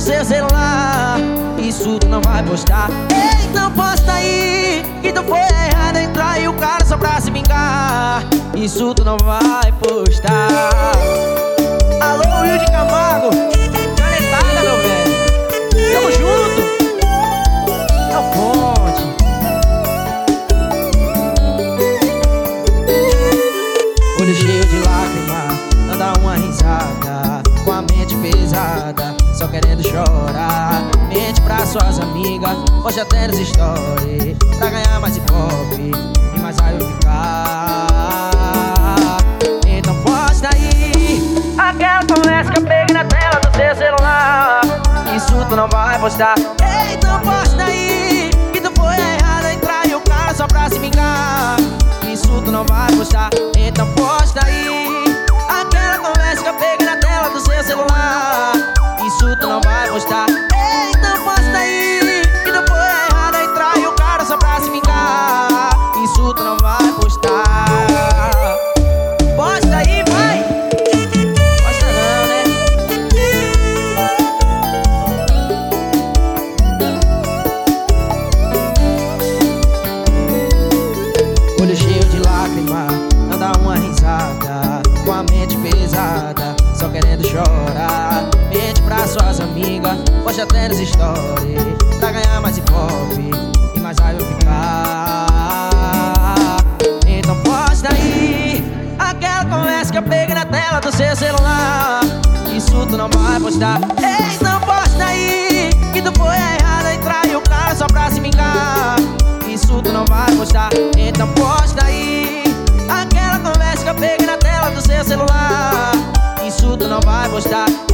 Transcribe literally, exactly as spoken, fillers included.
seu celular. Isso tu não vai postar. Então posta aí que tu foi errado em trair o cara só pra se vingar. Isso tu não vai postar. Alô, Will de Camargo, canetada, meu velho. Tamo junto. É o Fonte. Olho cheio de lágrimas, anda uma risada, com a mente pesada, só querendo chorar. Mente pra suas amigas, hoje até nos stories, pra ganhar mais hip hop e mais vai eu ficar. Então posta aí aquela conversa que eu peguei na tela do seu celular. Isso tu não vai postar. Então posta aí que tu foi errado em trair o cara só pra se vingar. Isso tu não vai postar. Então posta aí aquela conversa que eu peguei na tela do seu celular. Isso tu não vai postar. Então posta aí que tu foi errado em trair o cara só pra se vingar. Isso tu não vai postar. Posta aí, vai. Posta não, né? Olho cheio de lágrimas, anda uma risada, com a mente pesada, só querendo chorar. Mente pra suas amigas, posta até nos stories, pra ganhar mais hip hop e mais vai eu ficar. Então posta aí aquela conversa que eu peguei na tela do seu celular. Isso tu não vai postar. Então posta aí que tu foi errado em trair o cara só pra se vingar. Isso tu não vai postar. Então posta aí aquela conversa que eu peguei na tela do seu celular. Isso tu não vai postar.